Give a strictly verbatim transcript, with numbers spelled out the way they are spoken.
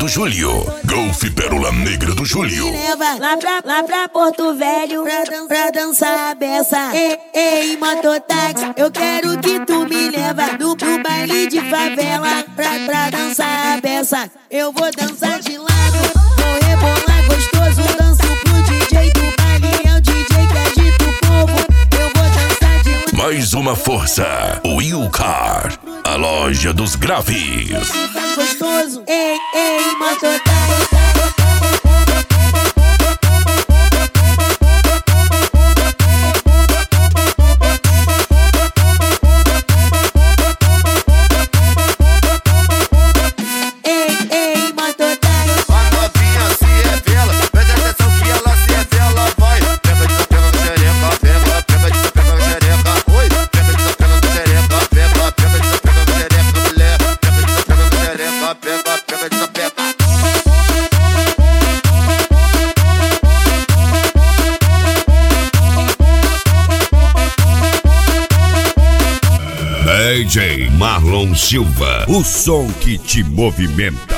do Júlio. Golfe Pérola Negra do Júlio. Leva lá pra, lá pra Porto Velho pra, dan pra dançar a beça. Ei, ei, mototáxi, eu quero que tu me leva no, no baile de favela pra, pra dançar a beça. Eu vou dançar de lado, vou rebolar gostoso. Danço pro D J do baile, é o D J que agita o povo. Eu vou dançar de lado. Mais uma força, Wilcar, a loja dos graves. Gostoso, ei, ei, mototáxi. D J Marlon Silva, o som que te movimenta.